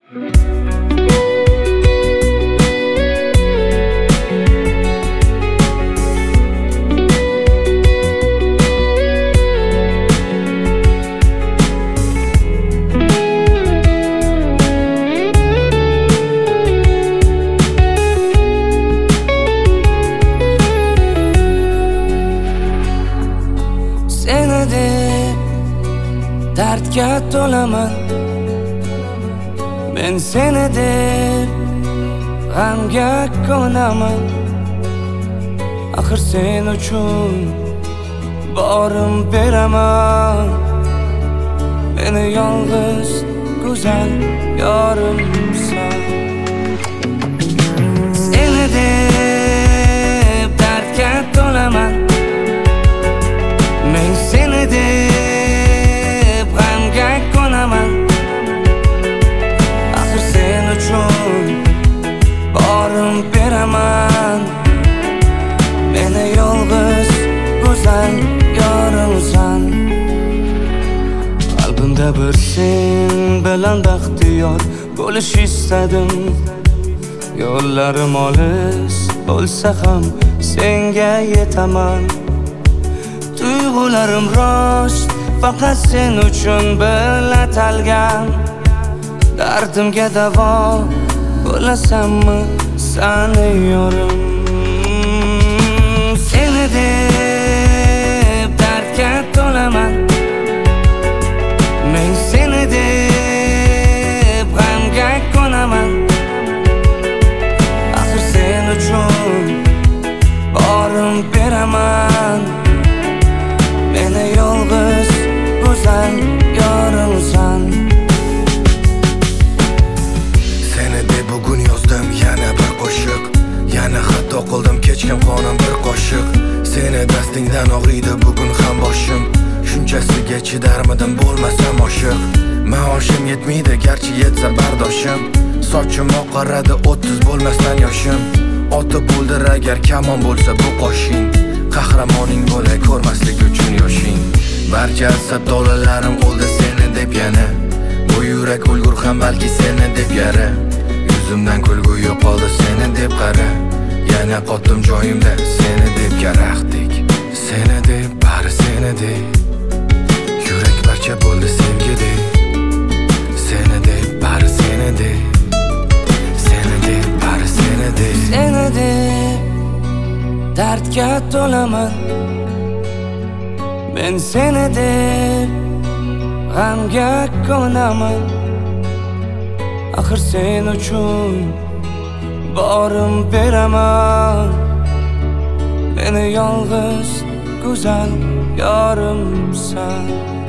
Seni deb dardga to'laman, men seni deb g'amga ko'naman. Axir sen uchun borim beraman. Meni yolg'iz go'zal yorimsan. Seni deb dardga to'laman, men seni deb g'amga ko'naman. Axir sen uchun borim beraman. Meni yolg'iz go'zal yorimsan. Qalbimda bir sen bilan baxtiyor bo'lish istadim. Yo'llarim olis bo'lsa ham senga yetaman. Tuyg'ularim rost, faqat sen uchun atalgan. Dardimga davo bo'lasanmi sani yorim? Seni deb dardga to'laman, men seni deb g'amga ko'naman. Axir sen uchun borim beraman. Meni yolg'iz go'zal yorimsan. Seni deb bugun yozdim yana bir qo'shiq. Yana xato qildim kechkim qonim bir qoshiq. Seni dastingdan og'riydi bugun ham boshim. Shunchasiga chidarmidim bo'lmasam oshiq. Maoshim yetmaydi garchi yetsa bardoshim. Sochim oqaradi 30 bo'lmasdan yoshim. Otib bo'ldir agar kamon bo'lsa bu qo'shin. Qahramoning bo'lay ko'rmaslik uchun yoshing. Barcha asab dolalarim o'ldi seni deb yana. Bu yurak o'lgur ham balki seni deb yara. Yuzimdan kulgu yo'qoldi seni deb qara. Yana qotdim joyimda seni deb karaxtik. Seni deb bari seni deb. Yurak parcha bo'ldi sevgidek. Seni deb bari seni deb. Seni deb bari seni deb. Seni deb dardga to'laman, men seni deb g'amga ko'naman. Axir sen uchun borim beraman. Meni yolg'iz go'zal yorimsan.